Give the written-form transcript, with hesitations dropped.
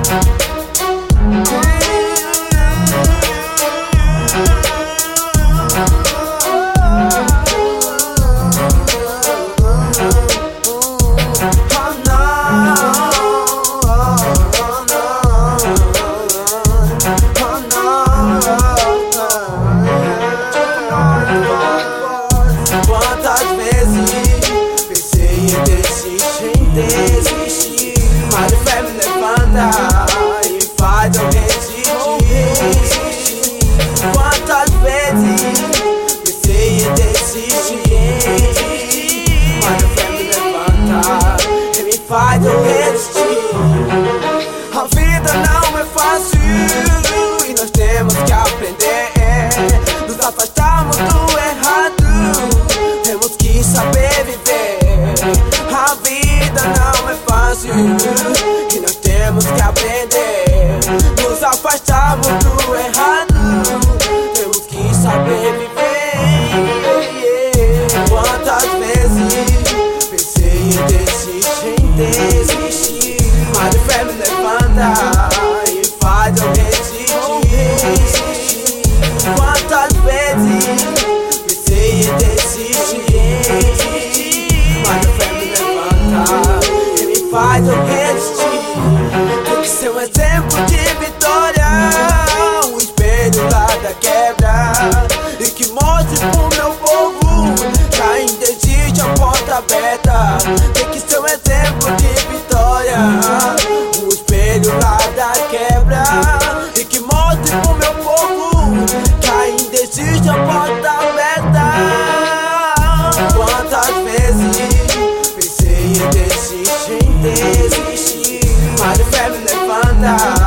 Quantas vezes pensei em desistir, mas a fé me levanta e faz eu resistir. Quantas vezes pensei em desistir, mas a fé me levanta e me faz eu resistir. A vida não é fácil e nós temos que aprender. Nos afastamos do errado, temos que saber viver. A vida não é fácil e nós temos que aprender. Nos afastamos do errado, temos que saber viver. Quantas vezes pensei em desistir, mas a fé me levanta e faz eu resistir. Quantas vezes pensei em desistir, mas a fé me levanta e me faz eu resistir. Tem que ser um exemplo de vitória, um espelho lá da quebra, e que mostre pro meu povo que ainda existe a porta aberta. Tem que ser um exemplo de vitória, um espelho lá da quebra, e que mostre pro meu povo que ainda existe a porta aberta. Quantas vezes pensei em desistir, mas a fé me levanta